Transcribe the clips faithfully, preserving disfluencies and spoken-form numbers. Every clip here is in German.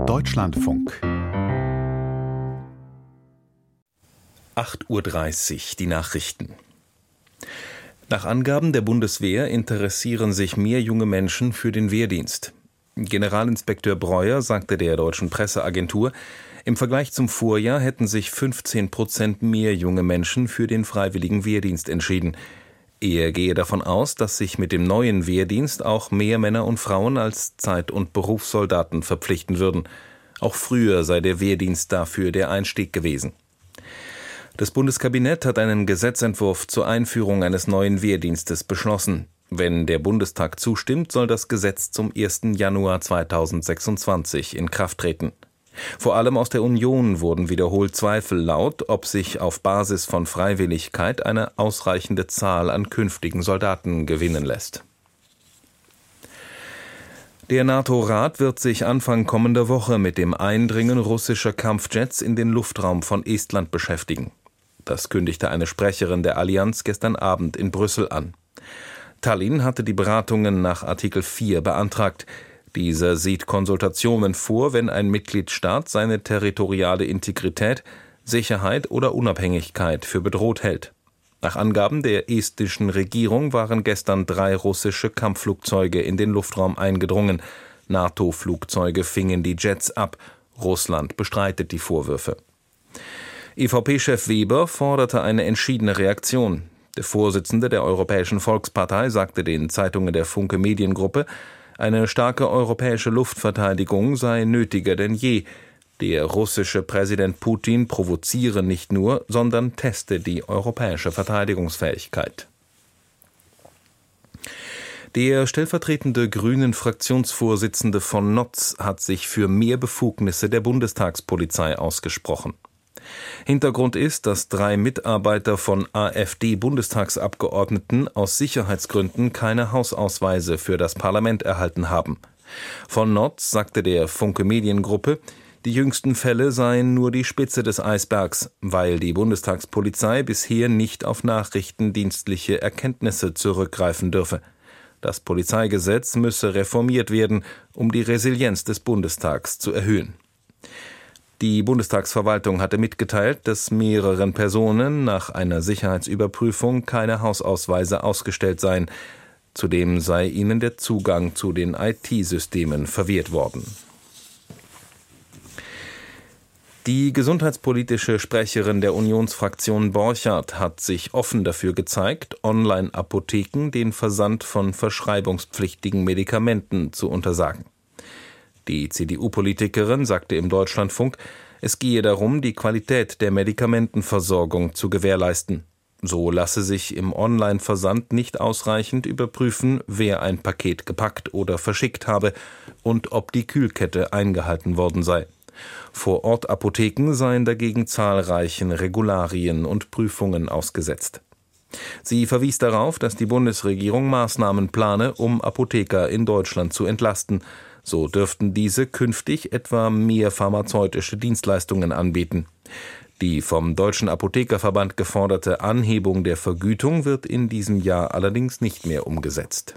Deutschlandfunk. acht Uhr dreißig, die Nachrichten. Nach Angaben der Bundeswehr interessieren sich mehr junge Menschen für den Wehrdienst. Generalinspekteur Breuer sagte der deutschen Presseagentur, im Vergleich zum Vorjahr hätten sich fünfzehn Prozent mehr junge Menschen für den freiwilligen Wehrdienst entschieden. Er gehe davon aus, dass sich mit dem neuen Wehrdienst auch mehr Männer und Frauen als Zeit- und Berufssoldaten verpflichten würden. Auch früher sei der Wehrdienst dafür der Einstieg gewesen. Das Bundeskabinett hat einen Gesetzentwurf zur Einführung eines neuen Wehrdienstes beschlossen. Wenn der Bundestag zustimmt, soll das Gesetz zum ersten Januar zweitausendsechsundzwanzig in Kraft treten. Vor allem aus der Union wurden wiederholt Zweifel laut, ob sich auf Basis von Freiwilligkeit eine ausreichende Zahl an künftigen Soldaten gewinnen lässt. Der NATO-Rat wird sich Anfang kommender Woche mit dem Eindringen russischer Kampfjets in den Luftraum von Estland beschäftigen. Das kündigte eine Sprecherin der Allianz gestern Abend in Brüssel an. Tallinn hatte die Beratungen nach Artikel vier beantragt. Dieser sieht Konsultationen vor, wenn ein Mitgliedstaat seine territoriale Integrität, Sicherheit oder Unabhängigkeit für bedroht hält. Nach Angaben der estnischen Regierung waren gestern drei russische Kampfflugzeuge in den Luftraum eingedrungen. NATO-Flugzeuge fingen die Jets ab. Russland bestreitet die Vorwürfe. E V P-Chef Weber forderte eine entschiedene Reaktion. Der Vorsitzende der Europäischen Volkspartei sagte den Zeitungen der Funke Mediengruppe, eine starke europäische Luftverteidigung sei nötiger denn je. Der russische Präsident Putin provoziere nicht nur, sondern teste die europäische Verteidigungsfähigkeit. Der stellvertretende Grünen-Fraktionsvorsitzende von Notz hat sich für mehr Befugnisse der Bundestagspolizei ausgesprochen. Hintergrund ist, dass drei Mitarbeiter von AfD-Bundestagsabgeordneten aus Sicherheitsgründen keine Hausausweise für das Parlament erhalten haben. Von Notz sagte der Funke Mediengruppe, die jüngsten Fälle seien nur die Spitze des Eisbergs, weil die Bundestagspolizei bisher nicht auf nachrichtendienstliche Erkenntnisse zurückgreifen dürfe. Das Polizeigesetz müsse reformiert werden, um die Resilienz des Bundestags zu erhöhen. Die Bundestagsverwaltung hatte mitgeteilt, dass mehreren Personen nach einer Sicherheitsüberprüfung keine Hausausweise ausgestellt seien. Zudem sei ihnen der Zugang zu den I T-Systemen verwehrt worden. Die gesundheitspolitische Sprecherin der Unionsfraktion Borchardt hat sich offen dafür gezeigt, Online-Apotheken den Versand von verschreibungspflichtigen Medikamenten zu untersagen. Die C D U-Politikerin sagte im Deutschlandfunk, es gehe darum, die Qualität der Medikamentenversorgung zu gewährleisten. So lasse sich im Online-Versand nicht ausreichend überprüfen, wer ein Paket gepackt oder verschickt habe und ob die Kühlkette eingehalten worden sei. Vor-Ort-Apotheken seien dagegen zahlreichen Regularien und Prüfungen ausgesetzt. Sie verwies darauf, dass die Bundesregierung Maßnahmen plane, um Apotheker in Deutschland zu entlasten. So dürften diese künftig etwa mehr pharmazeutische Dienstleistungen anbieten. Die vom Deutschen Apothekerverband geforderte Anhebung der Vergütung wird in diesem Jahr allerdings nicht mehr umgesetzt.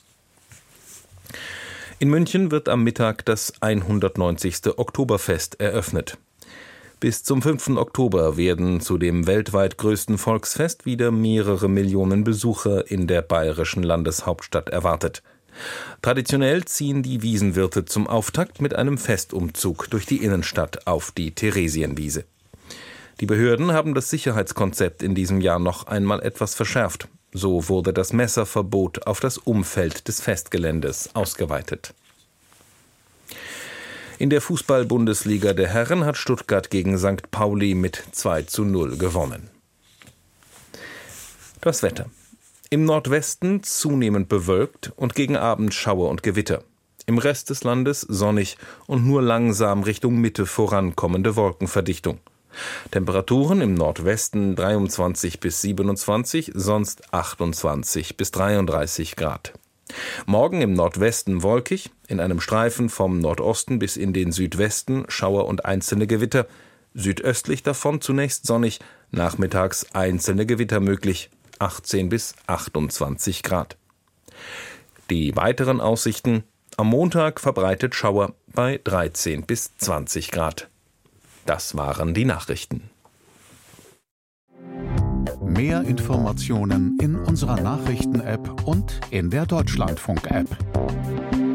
In München wird am Mittag das hundertneunzigste Oktoberfest eröffnet. Bis zum fünften Oktober werden zu dem weltweit größten Volksfest wieder mehrere Millionen Besucher in der bayerischen Landeshauptstadt erwartet. Traditionell ziehen die Wiesenwirte zum Auftakt mit einem Festumzug durch die Innenstadt auf die Theresienwiese. Die Behörden haben das Sicherheitskonzept in diesem Jahr noch einmal etwas verschärft. So wurde das Messerverbot auf das Umfeld des Festgeländes ausgeweitet. In der Fußball-Bundesliga der Herren hat Stuttgart gegen Sankt Pauli mit zwei zu null gewonnen. Das Wetter. Im Nordwesten zunehmend bewölkt und gegen Abend Schauer und Gewitter. Im Rest des Landes sonnig und nur langsam Richtung Mitte vorankommende Wolkenverdichtung. Temperaturen im Nordwesten dreiundzwanzig bis siebenundzwanzig, sonst achtundzwanzig bis dreiunddreißig Grad. Morgen im Nordwesten wolkig, in einem Streifen vom Nordosten bis in den Südwesten Schauer und einzelne Gewitter. Südöstlich davon zunächst sonnig, nachmittags einzelne Gewitter möglich. achtzehn bis achtundzwanzig Grad. Die weiteren Aussichten: Am Montag verbreitet Schauer bei dreizehn bis zwanzig Grad. Das waren die Nachrichten. Mehr Informationen in unserer Nachrichten-App und in der Deutschlandfunk-App.